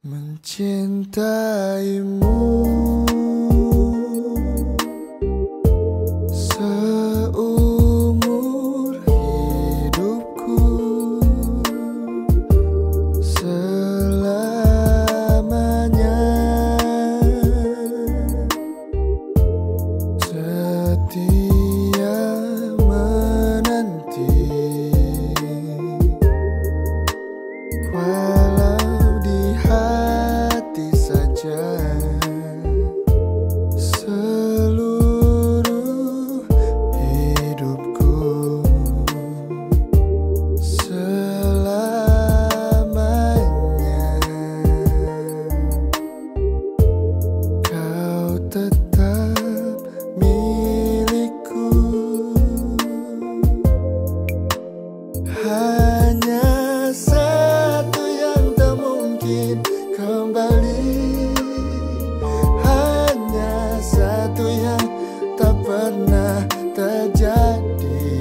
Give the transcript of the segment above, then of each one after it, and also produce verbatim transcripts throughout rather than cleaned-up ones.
Mencintaimu seumur hidupku, selamanya setia menanti. Walau di hati saja, seluruh hidupku selamanya kau tetap milikku. Hanya satu yang tak mungkin kembali, hanya satu yang tak pernah terjadi.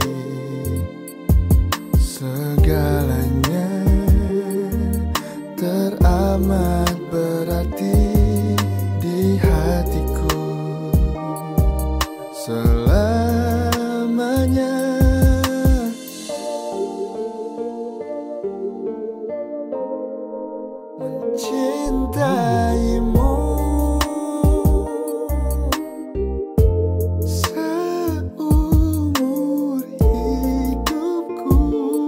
Segalanya teramat berarti di hatiku selamanya. Mencintaimu seumur hidupku,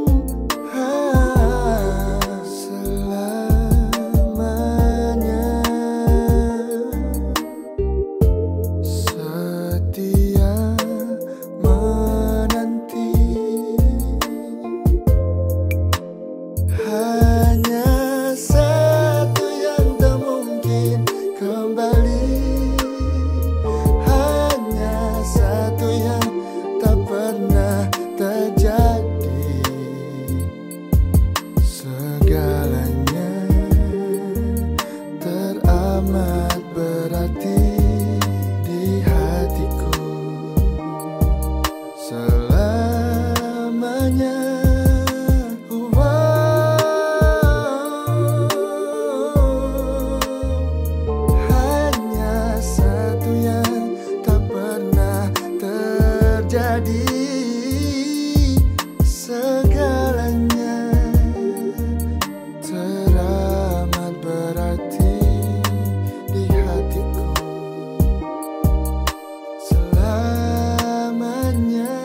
ah, selamanya setia menanti. Hanya kembali, hanya satu yang tak pernah terjadi. Segalanya teramat berarti di hatiku selamanya. Jadi segalanya teramat berarti di hatiku selamanya.